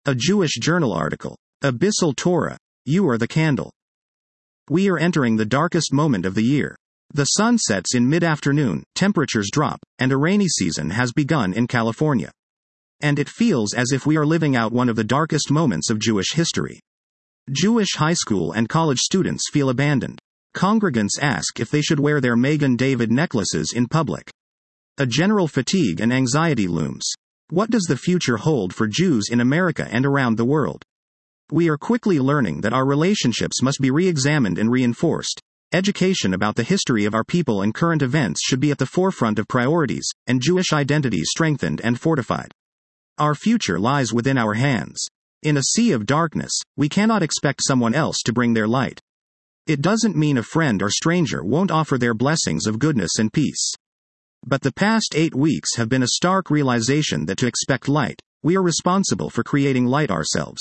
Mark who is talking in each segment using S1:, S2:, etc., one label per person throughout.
S1: A Jewish journal article. Abyssal Torah. You are the candle. We are entering the darkest moment of the year. The sun sets in mid-afternoon, temperatures drop, and a rainy season has begun in California. And it feels as if we are living out one of the darkest moments of Jewish history. Jewish high school and college students feel abandoned. Congregants ask if they should wear their Magen David necklaces in public. A general fatigue and anxiety looms. What does the future hold for Jews in America and around the world? We are quickly learning that our relationships must be re-examined and reinforced. Education about the history of our people and current events should be at the forefront of priorities, and Jewish identity strengthened and fortified. Our future lies within our hands. In a sea of darkness, we cannot expect someone else to bring their light. It doesn't mean a friend or stranger won't offer their blessings of goodness and peace. But the past 8 weeks have been a stark realization that to expect light, we are responsible for creating light ourselves.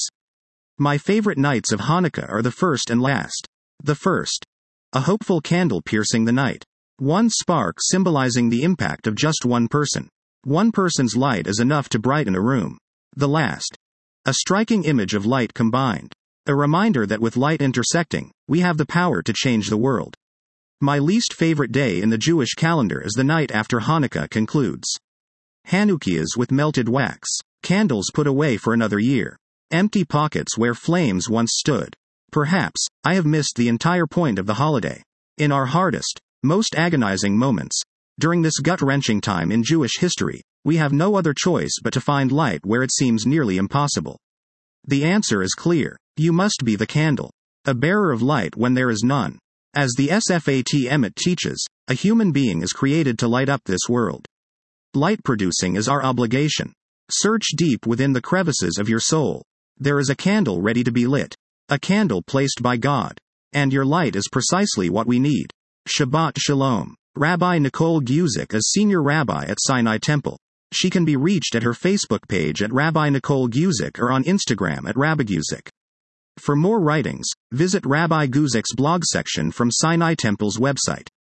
S1: My favorite nights of Hanukkah are the first and last. The first. A hopeful candle piercing the night. One spark symbolizing the impact of just one person. One person's light is enough to brighten a room. The last. A striking image of light combined. A reminder that with light intersecting, we have the power to change the world. My least favorite day in the Jewish calendar is the night after Hanukkah concludes. Hanukkahs with melted wax. Candles put away for another year. Empty pockets where flames once stood. Perhaps, I have missed the entire point of the holiday. In our hardest, most agonizing moments, during this gut-wrenching time in Jewish history, we have no other choice but to find light where it seems nearly impossible. The answer is clear. You must be the candle. A bearer of light when there is none. As the Sfat Emet teaches, a human being is created to light up this world. Light producing is our obligation. Search deep within the crevices of your soul. There is a candle ready to be lit. A candle placed by God. And your light is precisely what we need. Shabbat Shalom. Rabbi Nicole Guzik is Senior Rabbi at Sinai Temple. She can be reached at her Facebook page at Rabbi Nicole Guzik or on Instagram at Rabbi Guzik. For more writings, visit Rabbi Guzik's blog section from Sinai Temple's website.